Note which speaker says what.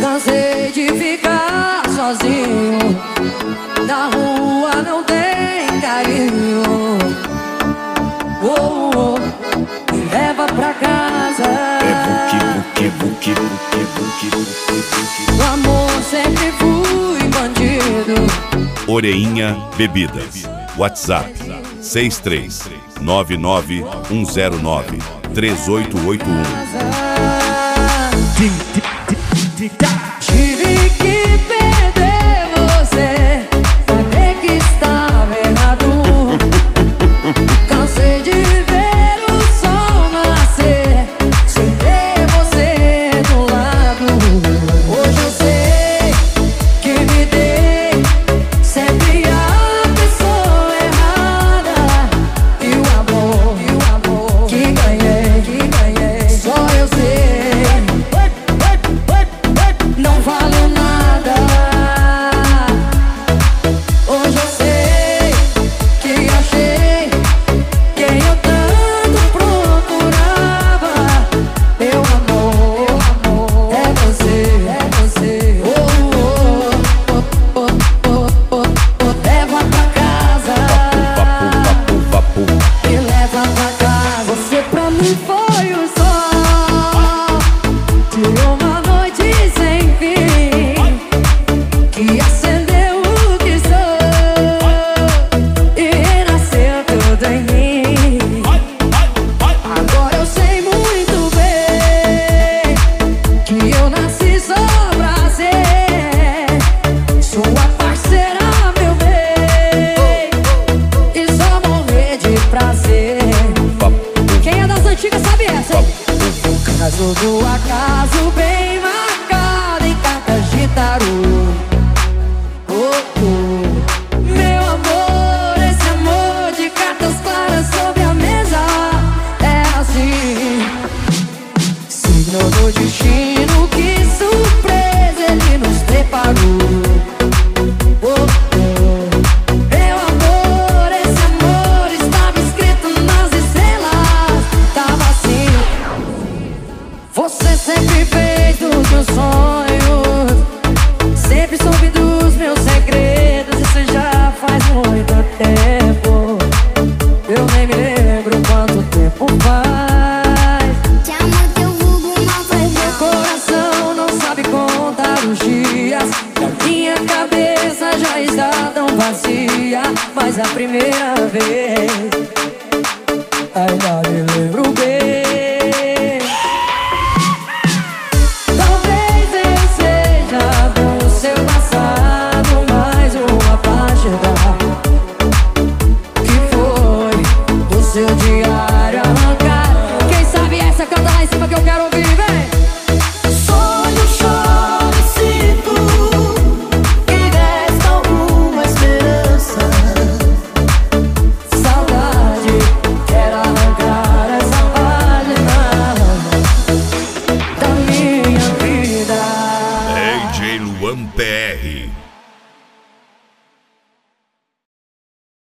Speaker 1: Cansei de ficar sozinho, na rua não tem carinho. Oh, oh, me leva pra casa. No amor sempre fui bandido.
Speaker 2: Oreinha Bebidas. WhatsApp 63-99109-3881.
Speaker 1: Tive que perder você, saber que estava errado. Cansei de ver o sol nascer sem ter você do lado. Hoje eu sei que me dei sempre a pessoa errada. E o amor que ganhei, só eu sei. Não valeu nada. Hoje eu sei que achei quem eu tanto procurava. Meu amor, é você. Leva pra casa. Me leva pra casa. Você pra mim foi o sol de uma noite sem fim, que acendeu o que sou e renasceu tudo em mim. Agora eu sei muito bem que eu nasci só pra ser sua parceira, meu bem, e só morrer de prazer. Quem é das antigas sabe essa, hein? Caso do acaso bem marcado em cartas de tarô. Oh, oh. Meu amor, esse amor de cartas claras sobre a mesa é assim. Signo do destino, que surpresa ele nos preparou. Oh, oh. Meu amor, esse amor estava escrito nas estrelas. Tava assim. Você sempre fez dos meus sonhos, sempre soube dos meus segredos. Isso já faz muito tempo, eu nem me lembro quanto tempo faz.
Speaker 3: Te amo, teu vulgo mal faz
Speaker 1: Meu
Speaker 3: mal.
Speaker 1: coração não sabe contar os dias, e a minha cabeça já está tão vazia. Mas a primeira vez ainda me lembro bem. Talvez eu seja do seu passado mais uma página que foi do seu dia